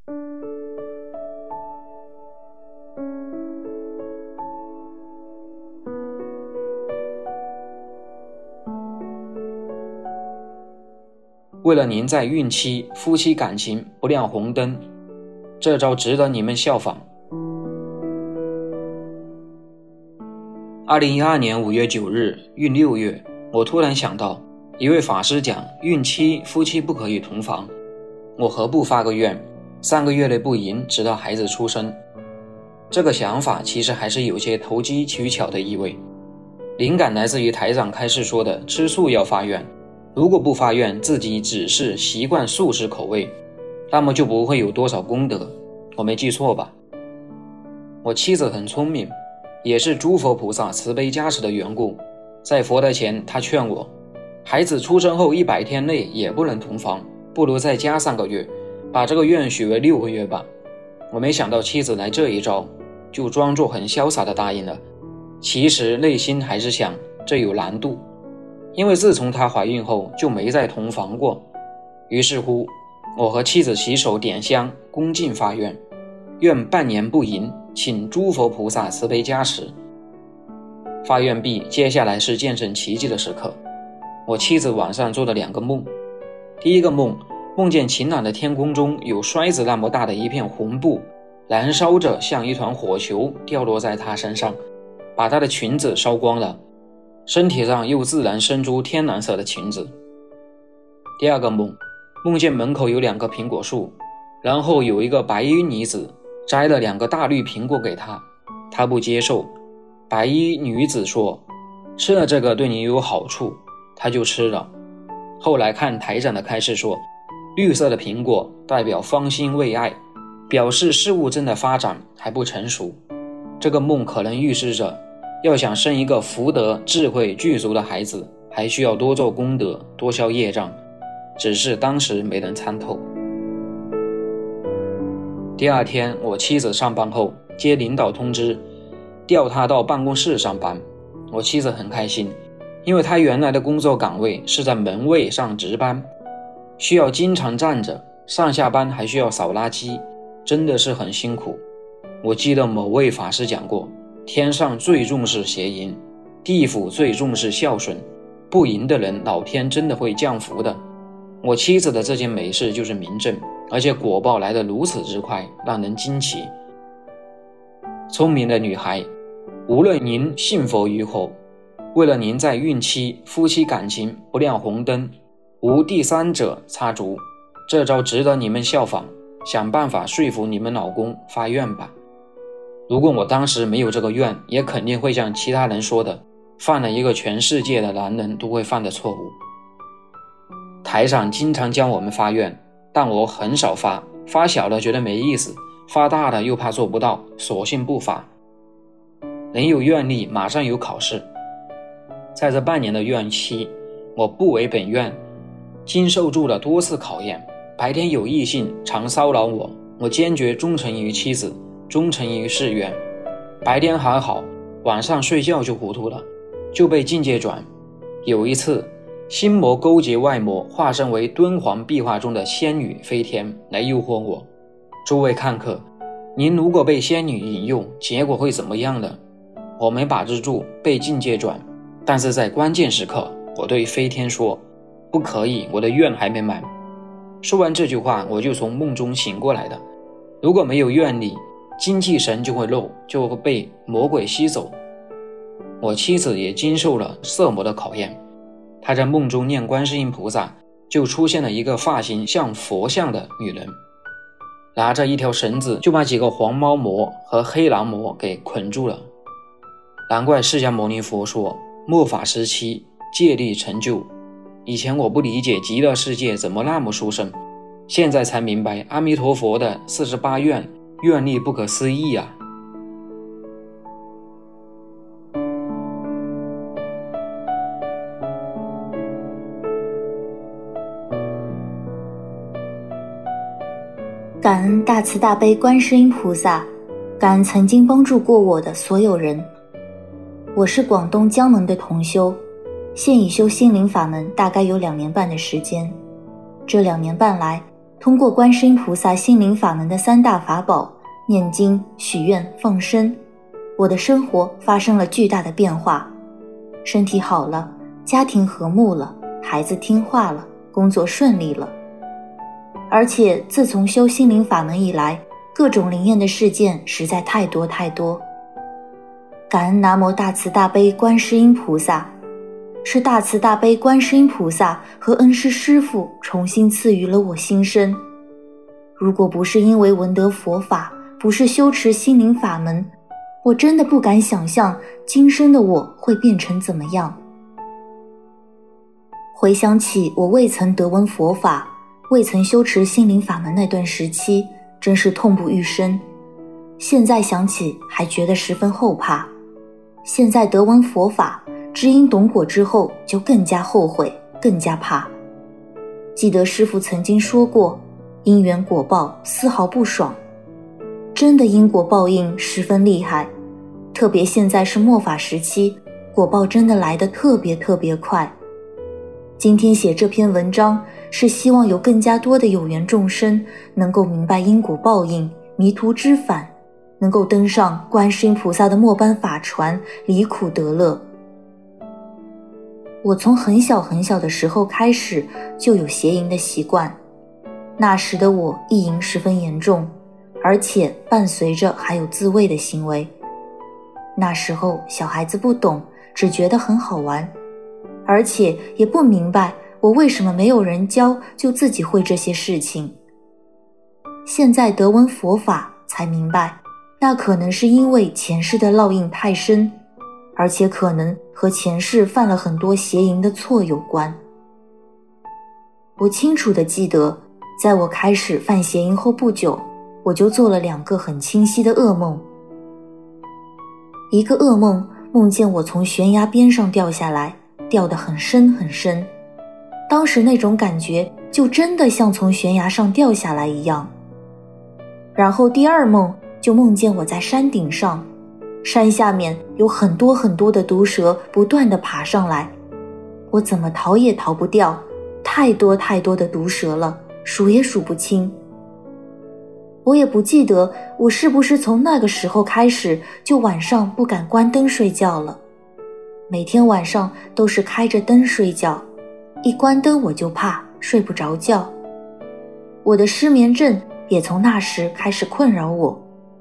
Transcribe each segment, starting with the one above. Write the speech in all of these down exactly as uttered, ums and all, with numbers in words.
为了您在孕期夫妻感情不亮红灯，这招值得你们效仿。二零一二年五月九日孕六月，我突然想到，一位法师讲孕期夫妻不可以同房，我何不发个愿，三个月内不淫，直到孩子出生。这个想法其实还是有些投机取巧的意味。灵感来自于台长开示说的吃素要发愿，如果不发愿自己只是习惯素食口味，那么就不会有多少功德，我没记错吧？我妻子很聪明，也是诸佛菩萨慈悲加持的缘故，在佛台前她劝我，孩子出生后一百天内也不能同房，不如再加三个月，把这个愿许为六个月吧。我没想到妻子来这一招，就装作很潇洒地答应了，其实内心还是想这有难度，因为自从她怀孕后就没再同房过。于是乎，我和妻子洗手点香恭敬发愿，愿半年不淫，请诸佛菩萨慈悲加持。发愿毕，接下来是见证奇迹的时刻。我妻子晚上做了两个梦。第一个梦，梦见晴朗的天空中有筛子那么大的一片红布，燃烧着像一团火球掉落在她身上，把她的裙子烧光了，身体上又自然生出天蓝色的裙子。第二个梦，梦见门口有两个苹果树，然后有一个白衣女子摘了两个大绿苹果给她，她不接受。白衣女子说，吃了这个对你有好处，她就吃了。后来看台长的开示说，绿色的苹果代表芳心未艾，表示事物正在发展，还不成熟。这个梦可能预示着，要想生一个福德智慧具足的孩子，还需要多做功德，多消业障，只是当时没能参透。第二天，我妻子上班后接领导通知，调她到办公室上班。我妻子很开心，因为她原来的工作岗位是在门卫上值班，需要经常站着，上下班还需要扫垃圾，真的是很辛苦。我记得某位法师讲过，天上最重视邪淫，地府最重视孝顺，不淫的人老天真的会降福的。我妻子的这件美事就是明证，而且果报来得如此之快，让人惊奇。聪明的女孩，无论您信佛与否，为了您在孕期夫妻感情不亮红灯，无第三者插足，这招值得你们效仿，想办法说服你们老公发愿吧。如果我当时没有这个愿，也肯定会像其他人说的，犯了一个全世界的男人都会犯的错误。台上经常教我们发愿，但我很少发，发小了觉得没意思，发大了又怕做不到，索性不发。人有愿力，马上有考试。在这半年的愿期，我不违本愿，经受住了多次考验。白天有异性常骚扰我，我坚决忠诚于妻子，忠诚于誓愿。白天还好，晚上睡觉就糊涂了，就被境界转。有一次，心魔勾结外魔，化身为敦煌壁画中的仙女飞天来诱惑我。诸位看客，您如果被仙女引诱，结果会怎么样呢？我没把持住，被境界转。但是在关键时刻，我对飞天说，不可以，我的愿还没满。说完这句话，我就从梦中醒过来的。如果没有愿力，精气神就会漏，就会被魔鬼吸走。我妻子也经受了色魔的考验，她在梦中念观世音菩萨，就出现了一个发型像佛像的女人，拿着一条绳子就把几个黄猫魔和黑狼魔给捆住了。难怪释迦牟尼佛说，末法时期戒力成就。以前我不理解极乐世界怎么那么殊胜，现在才明白阿弥陀佛的四十八愿，愿力不可思议啊！ 感恩大慈大悲观世音菩萨，感恩曾经帮助过我的所有人。我是广东江门的同修，现已修心灵法门大概有两年半的时间。这两年半来， 通过观世音菩萨心灵法门的三大法宝念经、许愿、放生，我的生活发生了巨大的变化，身体好了，家庭和睦了，孩子听话了，工作顺利了。而且自从修心灵法门以来，各种灵验的事件实在太多太多。感恩南无大慈大悲观世音菩萨，是大慈大悲观世音菩萨和恩师师父重新赐予了我新生。如果不是因为闻得佛法，不是修持心灵法门，我真的不敢想象今生的我会变成怎么样。回想起我未曾得闻佛法，未曾修持心灵法门那段时期，真是痛不欲生。现在想起还觉得十分后怕，现在得闻佛法，知因懂果之后，就更加后悔，更加怕。记得师父曾经说过，因缘果报丝毫不爽。真的因果报应十分厉害，特别现在是末法时期，果报真的来得特别特别快。今天写这篇文章，是希望有更加多的有缘众生能够明白因果报应，迷途知返，能够登上观世音菩萨的末班法船，离苦得乐。我从很小很小的时候开始就有邪淫的习惯，那时的我意淫十分严重，而且伴随着还有自慰的行为。那时候小孩子不懂，只觉得很好玩，而且也不明白我为什么没有人教就自己会这些事情。现在得闻佛法才明白，那可能是因为前世的烙印太深，而且可能和前世犯了很多邪淫的错有关。我清楚地记得，在我开始犯邪淫后不久，我就做了两个很清晰的噩梦。一个噩梦梦见我从悬崖边上掉下来，掉得很深很深，当时那种感觉就真的像从悬崖上掉下来一样。然后第二梦就梦见我在山顶上，山下面有很多很多的毒蛇不断地爬上来，我怎么逃也逃不掉，太多太多的毒蛇了，数也数不清。我也不记得我是不是从那个时候开始就晚上不敢关灯睡觉了，每天晚上都是开着灯睡觉，一关灯我就怕睡不着觉。我的失眠症也从那时开始困扰我。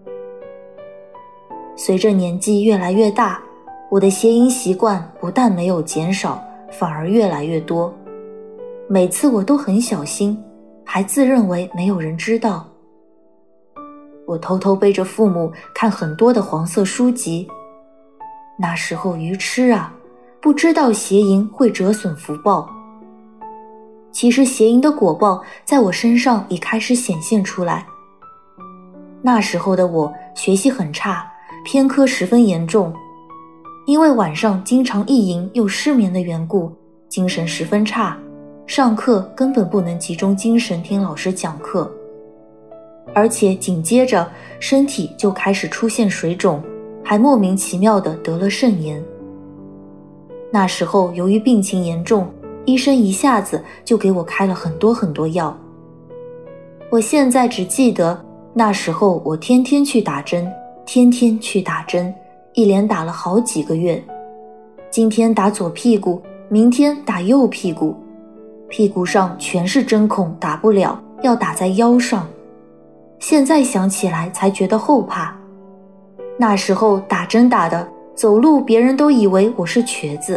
随着年纪越来越大，我的邪淫习惯不但没有减少，反而越来越多。每次我都很小心，还自认为没有人知道。我偷偷背着父母看很多的黄色书籍，那时候愚痴啊，不知道邪淫会折损福报。其实邪淫的果报在我身上已开始显现出来。那时候的我学习很差，偏科十分严重，因为晚上经常意淫又失眠的缘故，精神十分差，上课根本不能集中精神听老师讲课。而且紧接着身体就开始出现水肿，还莫名其妙地得了肾炎。那时候由于病情严重，医生一下子就给我开了很多很多药。我现在只记得那时候我天天去打针，天天去打针，一连打了好几个月。今天打左屁股，明天打右屁股，屁股上全是针孔，打不了，要打在腰上。现在想起来才觉得后怕。那时候打针打的，走路别人都以为我是瘸子。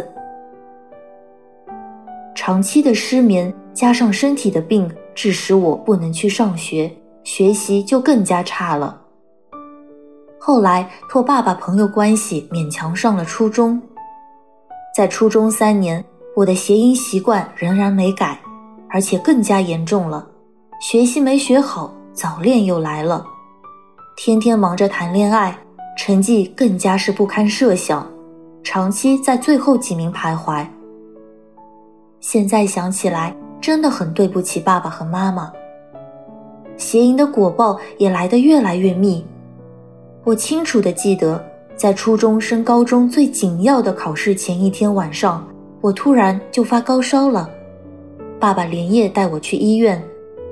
长期的失眠加上身体的病，致使我不能去上学，学习就更加差了。后来托爸爸朋友关系勉强上了初中。在初中三年，我的邪淫习惯仍然没改，而且更加严重了，学习没学好，早恋又来了，天天忙着谈恋爱，成绩更加是不堪设想，长期在最后几名徘徊。现在想起来，真的很对不起爸爸和妈妈。邪淫的果报也来得越来越密。我清楚地记得，在初中升高中最紧要的考试前一天晚上，我突然就发高烧了。爸爸连夜带我去医院，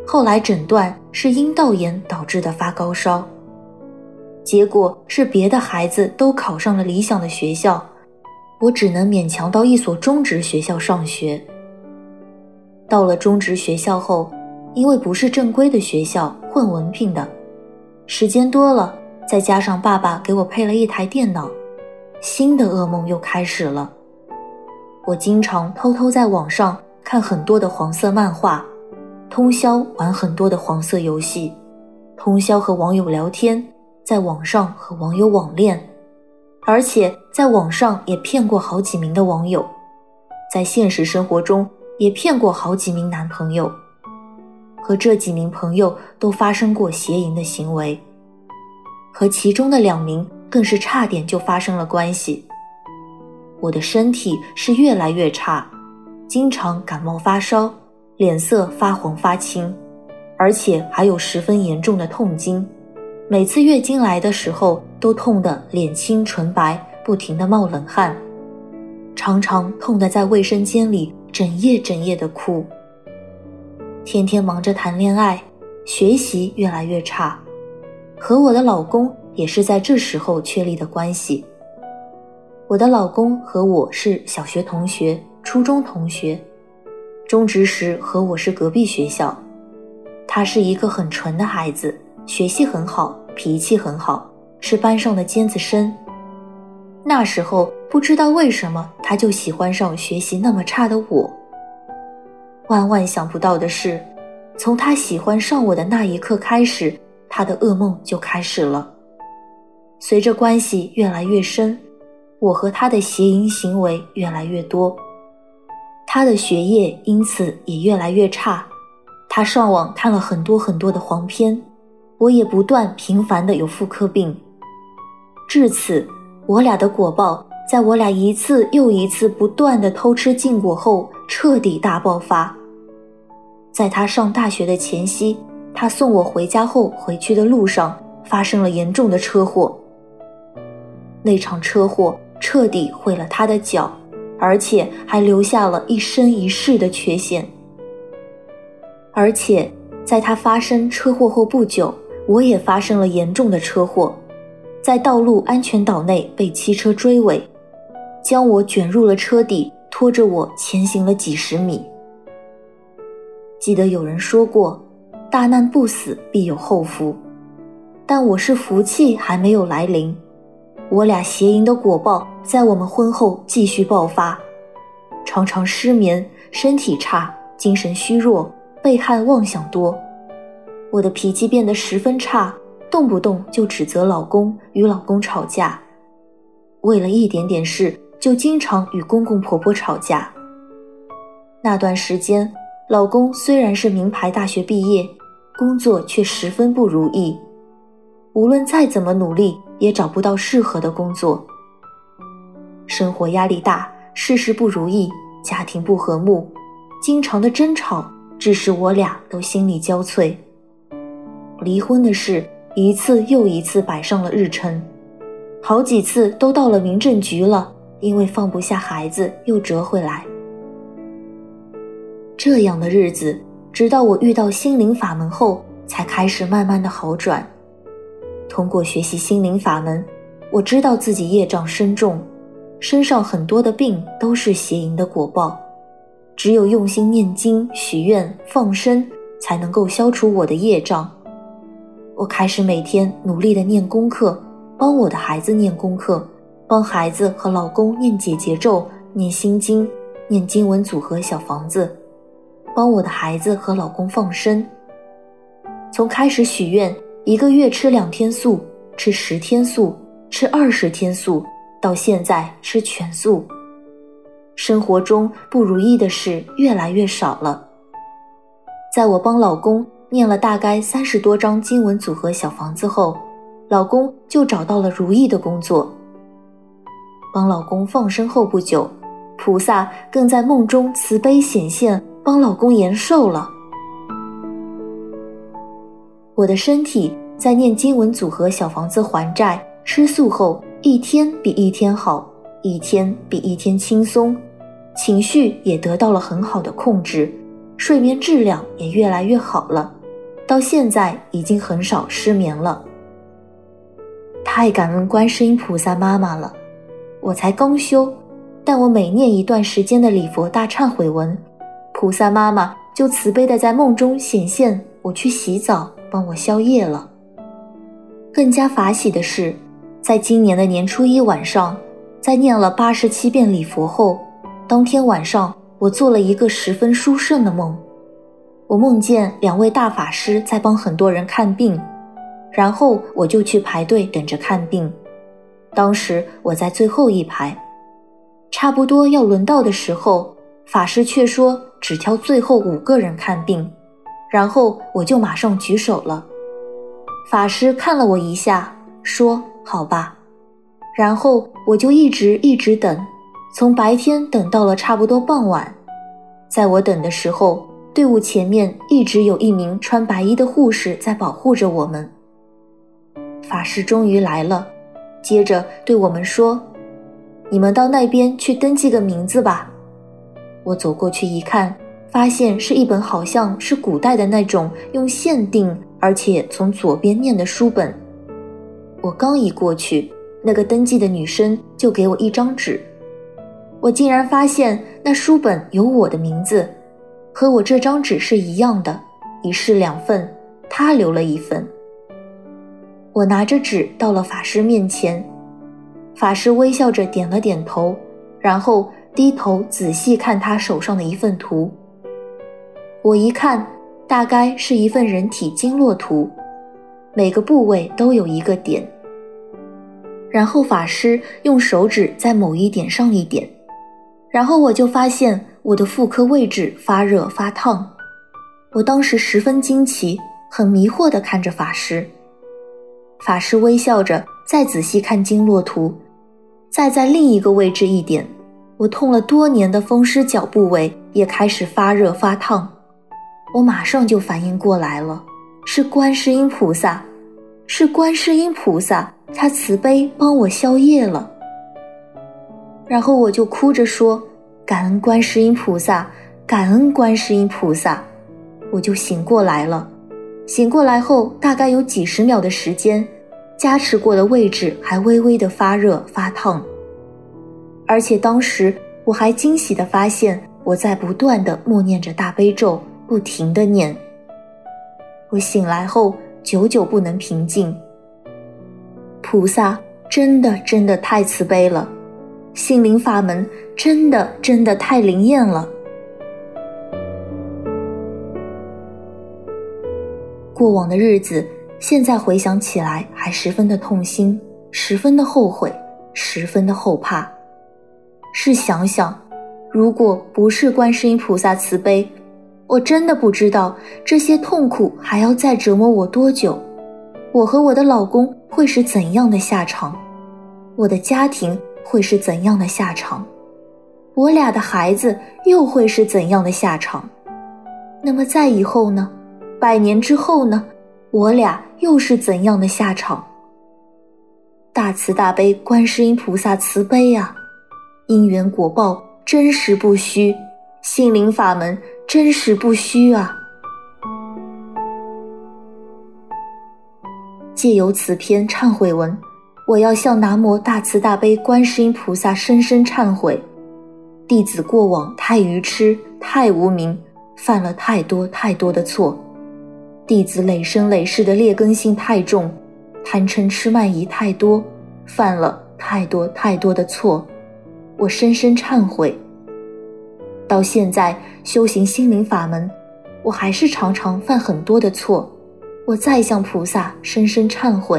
后来诊断是阴道炎导致的发高烧。结果是别的孩子都考上了理想的学校，我只能勉强到一所中职学校上学。到了中职学校后，因为不是正规的学校，混文凭的，时间多了，再加上爸爸给我配了一台电脑，新的噩梦又开始了。我经常偷偷在网上看很多的黄色漫画，通宵玩很多的黄色游戏，通宵和网友聊天，在网上和网友网恋，而且在网上也骗过好几名的网友，在现实生活中也骗过好几名男朋友，和这几名朋友都发生过邪淫的行为，和其中的两名更是差点就发生了关系。我的身体是越来越差，经常感冒发烧，脸色发黄发青，而且还有十分严重的痛经，每次月经来的时候都痛得脸青唇白，不停地冒冷汗，常常痛得在卫生间里整夜整夜的哭。天天忙着谈恋爱，学习越来越差，和我的老公也是在这时候确立的关系。我的老公和我是小学同学，初中同学，中职时和我是隔壁学校。他是一个很纯的孩子，学习很好，脾气很好，是班上的尖子生。那时候不知道为什么他就喜欢上学习那么差的我。万万想不到的是，从他喜欢上我的那一刻开始，他的噩梦就开始了。随着关系越来越深，我和他的邪淫行为越来越多，他的学业因此也越来越差。他上网看了很多很多的黄片，我也不断频繁的有妇科病。至此，我俩的果报在我俩一次又一次不断的偷吃禁果后彻底大爆发。在他上大学的前夕，他送我回家后回去的路上发生了严重的车祸。那场车祸彻底毁了他的脚，而且还留下了一生一世的缺陷。而且在他发生车祸后不久，我也发生了严重的车祸，在道路安全岛内被汽车追尾，将我卷入了车底，拖着我前行了几十米。记得有人说过，大难不死必有后福，但我是福气还没有来临，我俩邪淫的果报在我们婚后继续爆发，常常失眠，身体差，精神虚弱，背叛妄想多。我的脾气变得十分差，动不动就指责老公，与老公吵架，为了一点点事就经常与公公婆婆吵架。那段时间，老公虽然是名牌大学毕业，工作却十分不如意，无论再怎么努力也找不到适合的工作。生活压力大，事事不如意，家庭不和睦，经常的争吵致使我俩都心力交瘁。离婚的事一次又一次摆上了日程，好几次都到了民政局了，因为放不下孩子又折回来。这样的日子直到我遇到心灵法门后才开始慢慢的好转。通过学习心灵法门，我知道自己业障深重，身上很多的病都是邪淫的果报，只有用心念经、许愿、放生，才能够消除我的业障。我开始每天努力的念功课，帮我的孩子念功课，帮孩子和老公念解结咒、念心经、念经文组合小房子，帮我的孩子和老公放生。从开始许愿一个月吃两天素，吃十天素，吃二十天素，到现在吃全素，生活中不如意的事越来越少了。在我帮老公念了大概三十多张经文组合小房子后，老公就找到了如意的工作。帮老公放生后不久，菩萨更在梦中慈悲显现，帮老公延寿了。我的身体在念经文组合小房子还债吃素后，一天比一天好，一天比一天轻松，情绪也得到了很好的控制，睡眠质量也越来越好了。 到现在已经很少失眠了。太感恩观世音菩萨妈妈了，我才刚修，但我每念一段时间的礼佛大忏悔文，菩萨妈妈就慈悲地在梦中显现，我去洗澡，帮我消业了。更加法喜的是，在今年的年初一晚上，在念了八十七遍礼佛后，当天晚上我做了一个十分殊胜的梦。我梦见两位大法师在帮很多人看病，然后我就去排队等着看病。当时我在最后一排，差不多要轮到的时候，法师却说只挑最后五个人看病，然后我就马上举手了。法师看了我一下，说好吧，然后我就一直一直等，从白天等到了差不多傍晚。在我等的时候，队伍前面一直有一名穿白衣的护士在保护着我们。法师终于来了，接着对我们说，你们到那边去登记个名字吧。我走过去一看，发现是一本好像是古代的那种用线钉，而且从左边念的书本。我刚一过去，那个登记的女生就给我一张纸，我竟然发现那书本有我的名字，和我这张纸是一样的，一式两份，她留了一份。我拿着纸到了法师面前，法师微笑着点了点头，然后低头仔细看他手上的一份图。我一看，大概是一份人体经络图，每个部位都有一个点。然后法师用手指在某一点上一点，然后我就发现我的妇科位置发热发烫。我当时十分惊奇，很迷惑地看着法师。法师微笑着再仔细看经络图，再在另一个位置一点，我痛了多年的风湿脚部位也开始发热发烫。我马上就反应过来了，是观世音菩萨，是观世音菩萨，他慈悲帮我消业了。然后我就哭着说，感恩观世音菩萨，感恩观世音菩萨。我就醒过来了，醒过来后大概有几十秒的时间，加持过的位置还微微的发热发烫。而且当时我还惊喜地发现，我在不断地默念着大悲咒，不停地念。我醒来后久久不能平静。菩萨真的真的太慈悲了，心灵法门真的真的太灵验了。过往的日子，现在回想起来还十分的痛心，十分的后悔，十分的后怕。试想想，如果不是观世音菩萨慈悲，我真的不知道这些痛苦还要再折磨我多久，我和我的老公会是怎样的下场，我的家庭会是怎样的下场，我俩的孩子又会是怎样的下场。那么在以后呢？百年之后呢？我俩又是怎样的下场？大慈大悲观世音菩萨慈悲啊，因缘果报真实不虚，心灵法门真实不虚啊。借由此篇忏悔文，我要向南无大慈大悲观世音菩萨深深忏悔，弟子过往太愚痴，太无明，犯了太多太多的错，弟子累生累世的劣根性太重，贪嗔痴慢疑太多，犯了太多太多的错，我深深忏悔。到现在修行心灵法门，我还是常常犯很多的错，我再向菩萨深深忏悔。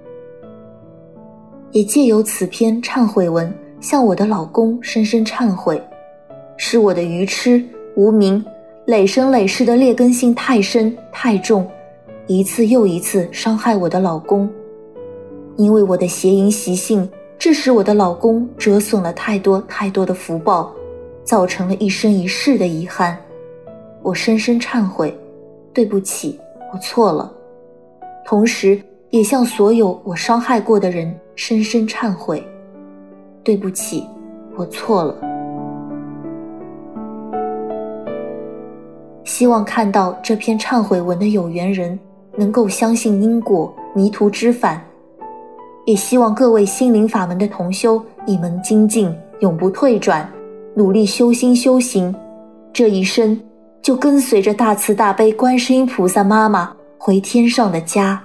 也借由此篇忏悔文，向我的老公深深忏悔，是我的愚痴无明累生累世的劣根性太深太重，一次又一次伤害我的老公。因为我的邪淫习性，致使我的老公折损了太多太多的福报，造成了一生一世的遗憾。我深深忏悔，对不起，我错了。同时也向所有我伤害过的人深深忏悔，对不起，我错了。希希望看到这篇忏悔文的有缘人能够相信因果，迷途知返，也希望各位心灵法门的同修一门精进，永不退转，努力修心修行，这一生就跟随着大慈大悲观世音菩萨妈妈回天上的家。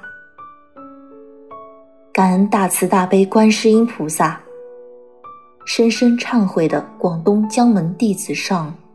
感恩大慈大悲观世音菩萨。深深忏悔的广东江门弟子上。